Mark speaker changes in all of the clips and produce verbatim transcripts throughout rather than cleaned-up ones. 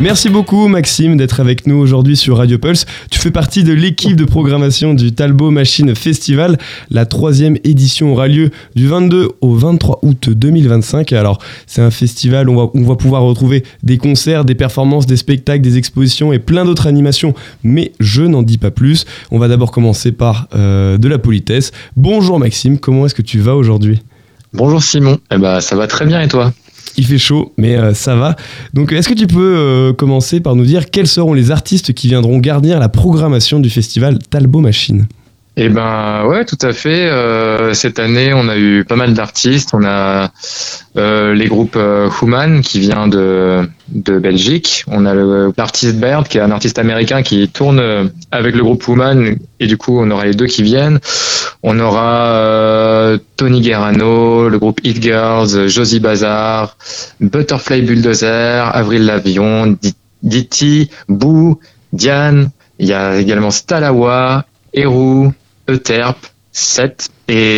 Speaker 1: Merci beaucoup Maxime d'être avec nous aujourd'hui sur Radio Pulse. Tu fais partie de l'équipe de programmation du Talbot Machine Festival. La troisième édition aura lieu du vingt-deux au vingt-trois août deux mille vingt-cinq. Alors c'est un festival où on va, où on va pouvoir retrouver des concerts, des performances, des spectacles, des expositions et plein d'autres animations. Mais je n'en dis pas plus. On va d'abord commencer par euh, de la politesse. Bonjour Maxime, comment est-ce que tu vas aujourd'hui ?
Speaker 2: Bonjour Simon, eh ben, ça va très bien et toi ?
Speaker 1: Il fait chaud, mais euh, ça va. Donc, est-ce que tu peux euh, commencer par nous dire quels seront les artistes qui viendront garnir la programmation du festival Talbot Machine ?
Speaker 2: Eh ben ouais, tout à fait. Euh, cette année, on a eu pas mal d'artistes. On a euh, les groupes euh, Human qui vient de de Belgique. On a le, l'artiste Baird qui est un artiste américain qui tourne avec le groupe Human et du coup, on aura les deux qui viennent. On aura euh, Tony Guerrano, le groupe Hit Girls, Josie Bazar, Butterfly Bulldozer, Avril Lavion, Diti, Boo, Diane. Il y a également Stalawa, Eru, Euterpe, Seth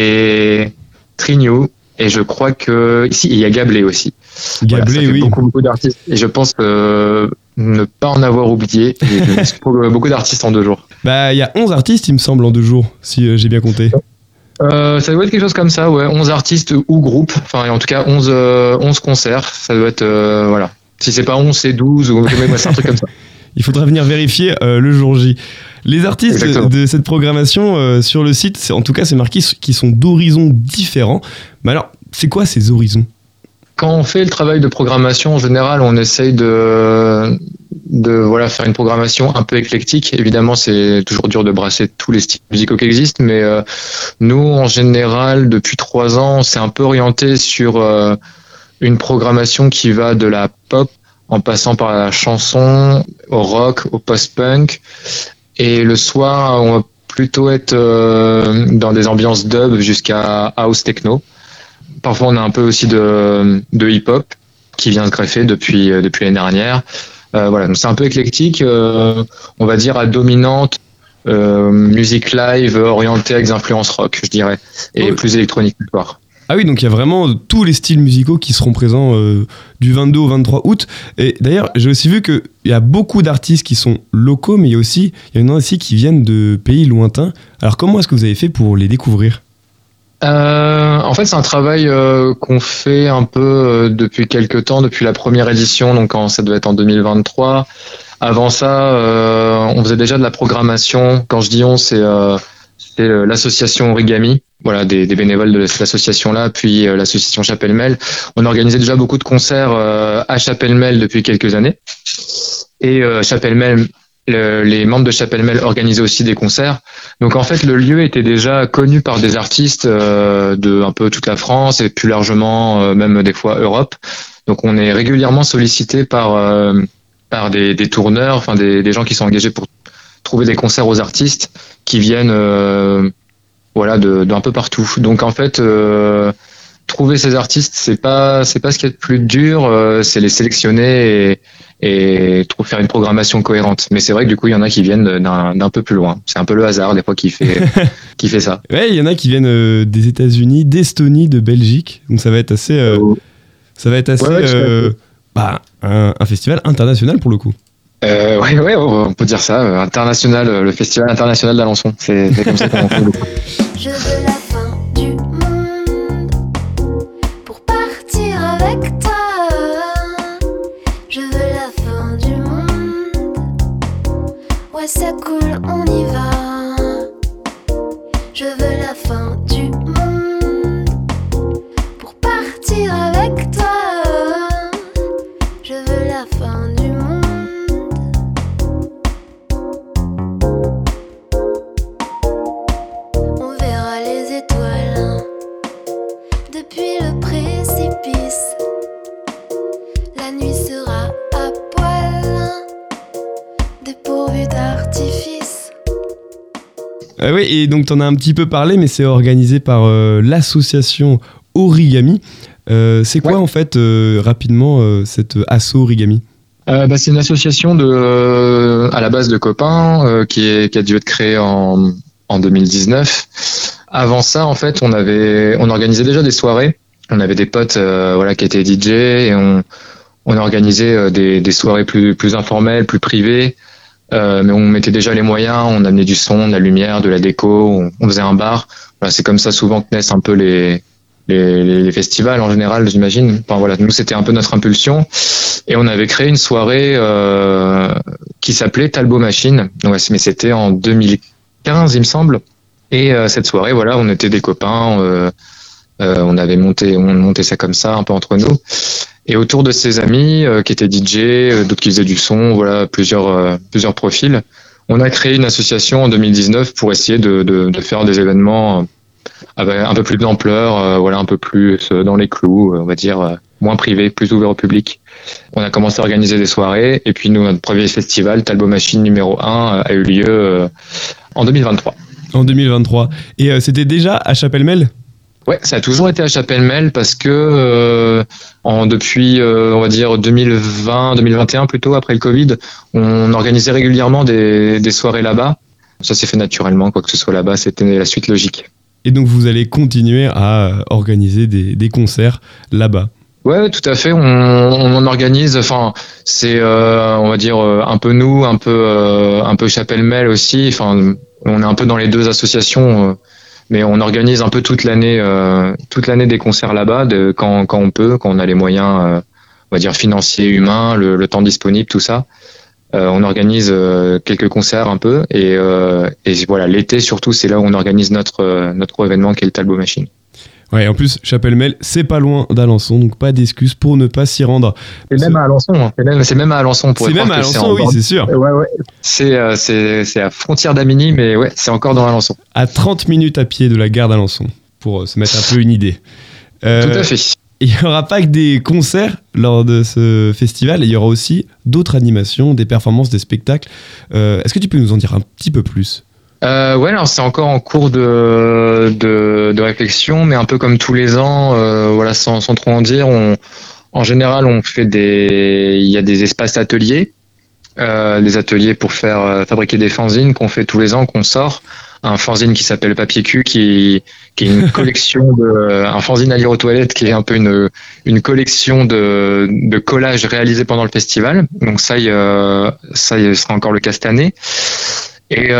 Speaker 2: et Trignou. Et je crois que ici il y a Gablé aussi.
Speaker 1: Gablé,
Speaker 2: voilà, ça fait
Speaker 1: oui.
Speaker 2: Beaucoup, beaucoup d'artistes. Et je pense euh, ne pas en avoir oublié. Beaucoup d'artistes en deux jours.
Speaker 1: Bah, il y a onze artistes, il me semble, en deux jours, si euh, j'ai bien compté.
Speaker 2: Euh, ça doit être quelque chose comme ça, ouais. onze artistes ou groupes. Enfin, en tout cas, onze, euh, onze concerts. Ça doit être, euh, voilà. Si c'est pas onze, c'est douze ou c'est un truc comme ça.
Speaker 1: Il faudra venir vérifier euh, le jour J. Les artistes Exactement. de cette programmation euh, sur le site, c'est, en tout cas, c'est marqué qui sont d'horizons différents. Mais alors, c'est quoi ces horizons ?
Speaker 2: Quand on fait le travail de programmation, en général, on essaye de, de voilà, faire une programmation un peu éclectique. Évidemment, c'est toujours dur de brasser tous les styles musicaux qui existent, mais euh, nous, en général, depuis trois ans, on s'est un peu orienté sur euh, une programmation qui va de la pop en passant par la chanson, au rock, au post-punk. Et le soir, on va plutôt être euh, dans des ambiances dub jusqu'à house techno. Parfois, on a un peu aussi de, de hip-hop qui vient se greffer depuis, euh, depuis l'année dernière. Euh, voilà, donc c'est un peu éclectique, euh, on va dire à dominante, euh, musique live orientée avec des influences rock, je dirais, et oh. plus électronique le soir.
Speaker 1: Ah oui, donc il y a vraiment tous les styles musicaux qui seront présents euh, du vingt-deux au vingt-trois août. Et d'ailleurs, j'ai aussi vu qu'il y a beaucoup d'artistes qui sont locaux, mais il y a aussi, il y en a aussi qui viennent de pays lointains. Alors comment est-ce que vous avez fait pour les découvrir ?
Speaker 2: Euh, en fait, c'est un travail euh, qu'on fait un peu euh, depuis quelques temps, depuis la première édition, donc quand ça devait être en deux mille vingt-trois. Avant ça, euh, on faisait déjà de la programmation. Quand je dis on, c'est, euh, c'est l'association Origami, voilà, des, des bénévoles de cette association-là, puis euh, l'association Chapelle-Mel. On organisait déjà beaucoup de concerts euh, à Chapelle-Mel depuis quelques années. Et euh, Chapelle-Mel, le, les membres de Chapelle-Mel organisaient aussi des concerts. Donc en fait, le lieu était déjà connu par des artistes euh, de un peu toute la France et plus largement euh, même des fois Europe. Donc on est régulièrement sollicité par euh, par des, des tourneurs, enfin des, des gens qui sont engagés pour trouver des concerts aux artistes qui viennent euh, voilà de d'un peu partout. Donc en fait euh, trouver ces artistes, c'est pas c'est pas ce qui est le plus dur, euh, c'est les sélectionner et et trouver faire une programmation cohérente. Mais c'est vrai que du coup, il y en a qui viennent d'un, d'un peu plus loin. C'est un peu le hasard des fois qui fait qui fait ça.
Speaker 1: Ouais, il y en a qui viennent euh, des États-Unis, d'Estonie, de Belgique. Donc ça va être assez euh, oh. ça va être assez ouais, ouais, euh, bah, un, un festival international pour le coup.
Speaker 2: Euh, ouais, ouais, on peut dire ça. Euh, international, le festival international d'Alençon. C'est, c'est comme ça qu'on fait.
Speaker 3: Je veux la fin du monde pour partir avec toi. Je veux la fin du monde. Ouais, c'est cool, on y va. Je veux la fin du monde pour partir avec toi. Je veux la fin du monde. On verra les étoiles depuis le précipice. La nuit sera à poil, dépourvu d'artifice.
Speaker 1: Ah oui, et donc t'en as un petit peu parlé, mais c'est organisé par euh, l'association Origami. Euh, c'est quoi ouais. en fait, euh, rapidement, euh, cette asso Origami ?
Speaker 2: euh, bah, C'est une association de, euh, à la base de copains euh, qui, est, qui a dû être créée en, en deux mille dix-neuf. Avant ça, en fait, on avait, on organisait déjà des soirées. On avait des potes, euh, voilà, qui étaient D J et on, on a organisé euh, des, des soirées plus, plus informelles, plus privées, euh, mais on mettait déjà les moyens, on amenait du son, de la lumière, de la déco, on, on faisait un bar. Voilà, c'est comme ça souvent que naissent un peu les, les, les festivals en général, j'imagine. Enfin voilà, nous c'était un peu notre impulsion, et on avait créé une soirée euh, qui s'appelait Talbot Machine. Ouais, mais c'était en deux mille quinze, il me semble. Et euh, cette soirée, voilà, on était des copains, euh, euh, on avait monté, on montait ça comme ça, un peu entre nous. Et autour de ses amis euh, qui étaient D J, euh, d'autres qui faisaient du son, voilà, plusieurs euh, plusieurs profils. On a créé une association en deux mille dix-neuf pour essayer de, de, de faire des événements avec un peu plus d'ampleur, euh, voilà, un peu plus dans les clous, on va dire, euh, moins privé, plus ouvert au public. On a commencé à organiser des soirées, et puis nous, notre premier festival, Talbot Machine numéro un, a eu lieu euh, en deux mille vingt-trois.
Speaker 1: En deux mille vingt-trois. Et euh, c'était déjà à Chapelle-Melle ?
Speaker 2: Ouais, ça a toujours été à Chapelle-Melle parce que euh, en, depuis, euh, on va dire, deux mille vingt, deux mille vingt et un plutôt, après le Covid, on organisait régulièrement des, des soirées là-bas. Ça s'est fait naturellement, quoi que ce soit là-bas, c'était la suite logique.
Speaker 1: Et donc vous allez continuer à organiser des, des concerts là-bas ?
Speaker 2: Ouais, tout à fait. On, on en organise. Enfin, c'est, euh, on va dire, un peu nous, un peu, euh, un peu Chapelle-Melle aussi. Enfin, on est un peu dans les deux associations, euh, mais on organise un peu toute l'année, euh, toute l'année des concerts là-bas, de, quand, quand on peut, quand on a les moyens, euh, on va dire financiers, humains, le, le temps disponible, tout ça. Euh, on organise euh, quelques concerts un peu, et, euh, et voilà, l'été surtout, c'est là où on organise notre, euh, notre gros événement qui est le Talbot Machine.
Speaker 1: Ouais, en plus, Chapelle-Melle, c'est pas loin d'Alençon, donc pas d'excuses pour ne pas s'y rendre.
Speaker 2: C'est même à Alençon, hein. c'est, même, c'est même à Alençon. Pour
Speaker 1: c'est même à Alençon, oui, c'est sûr.
Speaker 2: Ouais, ouais. C'est, euh, c'est, c'est à frontière d'Amini, mais ouais, c'est encore dans Alençon.
Speaker 1: À trente minutes à pied de la gare d'Alençon, pour se mettre un peu une idée.
Speaker 2: Euh, Tout à fait.
Speaker 1: Il n'y aura pas que des concerts lors de ce festival, il y aura aussi d'autres animations, des performances, des spectacles. Euh, est-ce que tu peux nous en dire un petit peu plus ?
Speaker 2: Euh, ouais, alors c'est encore en cours de, de, de réflexion, mais un peu comme tous les ans, euh, voilà, sans, sans trop en dire, on, en général, on fait des, il y a des espaces ateliers, euh, des ateliers pour faire euh, fabriquer des fanzines qu'on fait tous les ans, qu'on sort. Un fanzine qui s'appelle Papier Cul, qui, qui est une collection de, un fanzine à lire aux toilettes, qui est un peu une, une collection de, de collages réalisés pendant le festival. Donc ça, il, euh, ça, il sera encore le cas cette année. Et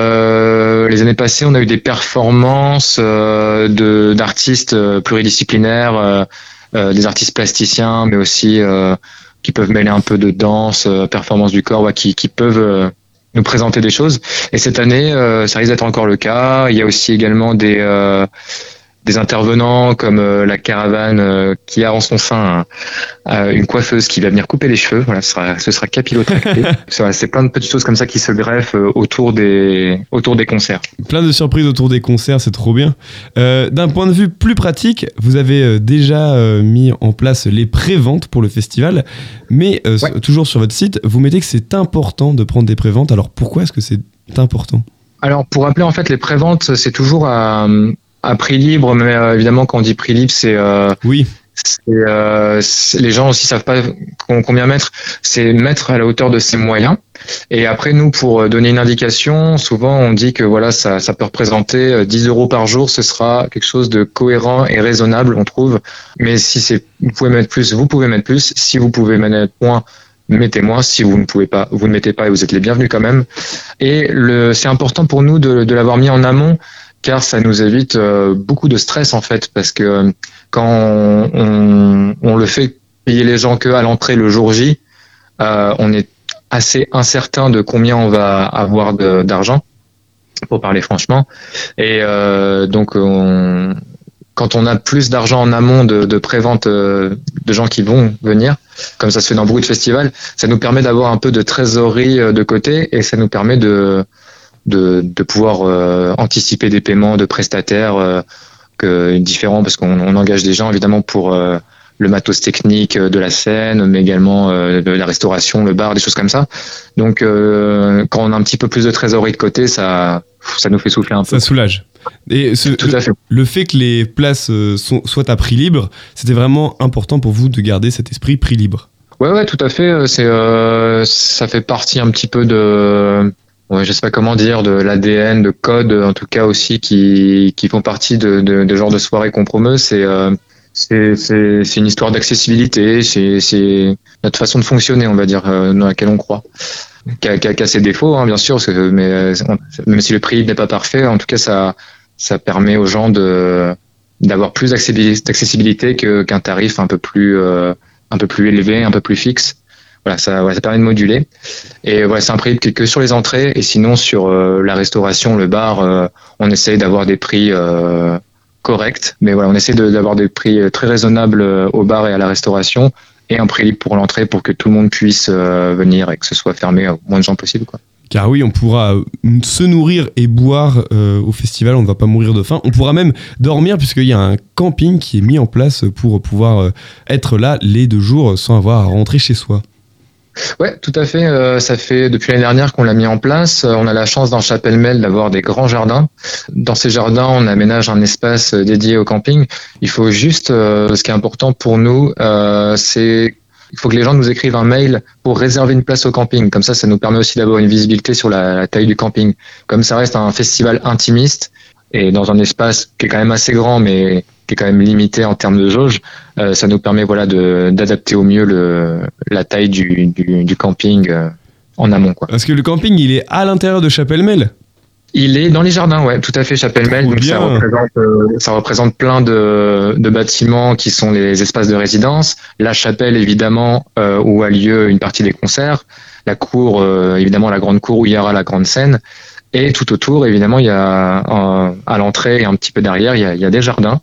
Speaker 2: euh, les années passées, on a eu des performances euh, de, d'artistes pluridisciplinaires, euh, euh, des artistes plasticiens, mais aussi euh, qui peuvent mêler un peu de danse, euh, performance du corps, ouais, qui, qui peuvent euh, nous présenter des choses. Et cette année, euh, ça risque d'être encore le cas. Il y a aussi également des euh, des intervenants comme euh, la caravane euh, qui a en son sein un, une coiffeuse qui va venir couper les cheveux. Voilà, ce sera, ce sera capillotracté. c'est, c'est plein de petites choses comme ça qui se greffent euh, autour des autour des concerts.
Speaker 1: Plein de surprises autour des concerts, c'est trop bien. Euh, d'un point de vue plus pratique, vous avez euh, déjà euh, mis en place les préventes pour le festival, mais euh, ouais. toujours sur votre site, vous mettez que c'est important de prendre des préventes. Alors pourquoi est-ce que c'est important ?
Speaker 2: Alors pour rappeler, en fait, les préventes, c'est toujours à à prix libre, mais euh, évidemment quand on dit prix libre, c'est euh,
Speaker 1: oui,
Speaker 2: c'est, euh, c'est, les gens aussi savent pas combien mettre. C'est mettre à la hauteur de ses moyens. Et après, nous, pour donner une indication, souvent on dit que voilà, ça, ça peut représenter dix euros par jour. Ce sera quelque chose de cohérent et raisonnable, on trouve. Mais si c'est, vous pouvez mettre plus, vous pouvez mettre plus. Si vous pouvez mettre moins, mettez moins. Si vous ne pouvez pas, vous ne mettez pas et vous êtes les bienvenus quand même. Et le, c'est important pour nous de, de l'avoir mis en amont, car ça nous évite euh, beaucoup de stress en fait, parce que euh, quand on, on, on le fait payer les gens que à l'entrée le jour J, euh, on est assez incertain de combien on va avoir de, d'argent, pour parler franchement. Et euh, donc, on, quand on a plus d'argent en amont de, de prévente euh, de gens qui vont venir, comme ça se fait dans beaucoup de festivals, ça nous permet d'avoir un peu de trésorerie de côté, et ça nous permet de de, de pouvoir euh, anticiper des paiements de prestataires euh, que, différents, parce qu'on on engage des gens évidemment pour euh, le matos technique de la scène, mais également euh, de la restauration, le bar, des choses comme ça. Donc euh, quand on a un petit peu plus de trésorerie de côté, ça, ça nous fait souffler un peu.
Speaker 1: Ça soulage. Et ce,
Speaker 2: Tout à fait.
Speaker 1: Le, le fait que les places sont, soient à prix libre, c'était vraiment important pour vous de garder cet esprit prix libre.
Speaker 2: Ouais, ouais, tout à fait. C'est, euh, ça fait partie un petit peu de... Ouais, je sais pas comment dire, de l'A D N, de code, en tout cas aussi, qui, qui font partie de, de, de genre de soirée qu'on promeut. C'est, euh, c'est, c'est, c'est une histoire d'accessibilité, c'est, c'est notre façon de fonctionner, on va dire, euh, dans laquelle on croit. Qui a, qui a, qui a ses défauts, hein, bien sûr, parce que, mais on, même si le prix n'est pas parfait, en tout cas, ça, ça permet aux gens de, d'avoir plus d'accessibilité que, qu'un tarif un peu plus, euh, un peu plus élevé, un peu plus fixe. Voilà, ça, ouais, ça permet de moduler. Et ouais, c'est un prix que, que sur les entrées, et sinon sur euh, la restauration, le bar, euh, on essaye d'avoir des prix euh, corrects. Mais voilà, on essaie de, d'avoir des prix très raisonnables au bar et à la restauration, et un prix libre pour l'entrée pour que tout le monde puisse euh, venir et que ce soit fermé au moins de gens possible, quoi.
Speaker 1: Car oui, on pourra se nourrir et boire euh, au festival, on ne va pas mourir de faim. On pourra même dormir puisqu'il y a un camping qui est mis en place pour pouvoir euh, être là les deux jours sans avoir à rentrer chez soi.
Speaker 2: Ouais, tout à fait. Euh, ça fait depuis l'année dernière qu'on l'a mis en place. Euh, on a la chance dans Chapelle-Melle d'avoir des grands jardins. Dans ces jardins, on aménage un espace dédié au camping. Il faut juste, euh, ce qui est important pour nous, euh, c'est il faut que les gens nous écrivent un mail pour réserver une place au camping. Comme ça, ça nous permet aussi d'avoir une visibilité sur la, la taille du camping. Comme ça reste un festival intimiste et dans un espace qui est quand même assez grand, mais qui est quand même limité en termes de jauge, euh, ça nous permet voilà de d'adapter au mieux le la taille du du, du camping euh, en amont, quoi.
Speaker 1: Parce que le camping, il est à l'intérieur de Chapelle-Melle.
Speaker 2: Il est dans les jardins, ouais, tout à fait, Chapelle-Melle. Donc ça représente, euh, ça représente plein de, de bâtiments qui sont les espaces de résidence. La chapelle, évidemment, euh, où a lieu une partie des concerts. La cour, euh, évidemment, la grande cour où il y aura la grande scène. Et tout autour, évidemment, il y a euh, à l'entrée et un petit peu derrière, il y a, il y a des jardins.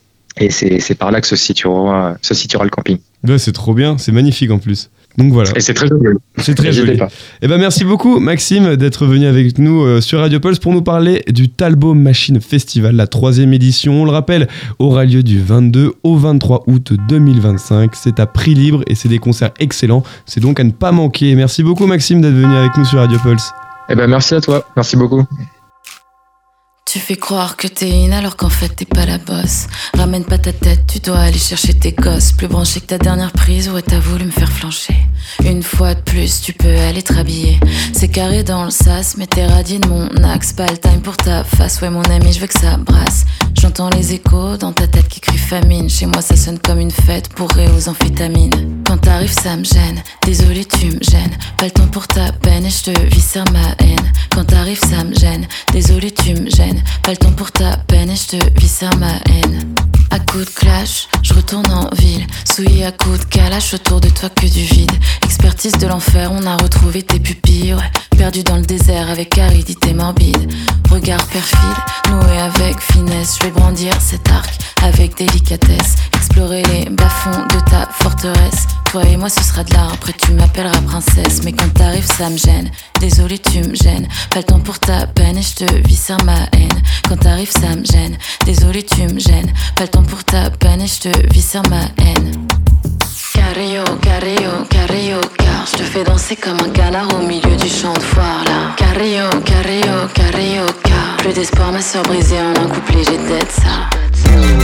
Speaker 2: Et c'est, c'est par là que se situera, se situera le camping.
Speaker 1: Ouais, c'est trop bien, c'est magnifique en plus. Donc voilà.
Speaker 2: Et c'est très joli.
Speaker 1: C'est très joli. Et ben merci beaucoup Maxime d'être venu avec nous euh, sur Radio Pulse pour nous parler du Talbot Machine Festival, la troisième édition. On le rappelle, aura lieu du vingt-deux au vingt-trois août deux mille vingt-cinq. C'est à prix libre et c'est des concerts excellents. C'est donc à ne pas manquer. Merci beaucoup Maxime d'être venu avec nous sur Radio Pulse.
Speaker 2: Et ben merci à toi. Merci beaucoup.
Speaker 4: Tu fais croire que t'es in alors qu'en fait t'es pas la bosse. Ramène pas ta tête, tu dois aller chercher tes gosses. Plus branché que ta dernière prise, ouais t'as voulu me faire flancher. Une fois de plus, tu peux aller te rhabiller. C'est carré dans le sas, mais t'es radié de mon axe. Pas le time pour ta face, ouais mon ami, je veux que ça brasse. J'entends les échos dans ta tête qui crient famine. Chez moi ça sonne comme une fête bourrée aux amphétamines. Quand t'arrives ça me gêne, désolé tu me gênes. Pas le temps pour ta peine et je te viscère ma haine. Quand t'arrives ça me gêne, désolé tu me gênes. Pas le temps pour ta peine et je te viscère ma haine. À coups de clash, je retourne en ville. Souillé à coups de calache, autour de toi que du vide. Expertise de l'enfer, on a retrouvé tes pupilles, ouais. Perdu dans le désert avec aridité morbide. Regard perfide, noué avec finesse. Je vais brandir cet arc avec délicatesse. Explorer les bas-fonds de ta forteresse. Toi et moi ce sera de l'art, après tu m'appelleras princesse. Mais quand t'arrives ça me gêne, désolé tu me gênes. Pas le temps pour ta peine et je te viscère ma haine. Quand t'arrives ça me gêne, désolé tu me gênes. Pas le temps pour ta peine et je te viscère ma haine. Carrillo, carrillo, carrillo, car je te fais danser comme un canard au milieu du champ de foire là. Carrillo, carrillo, carrillo, car plus d'espoir ma soeur brisée en un couplet, j'ai dead ça.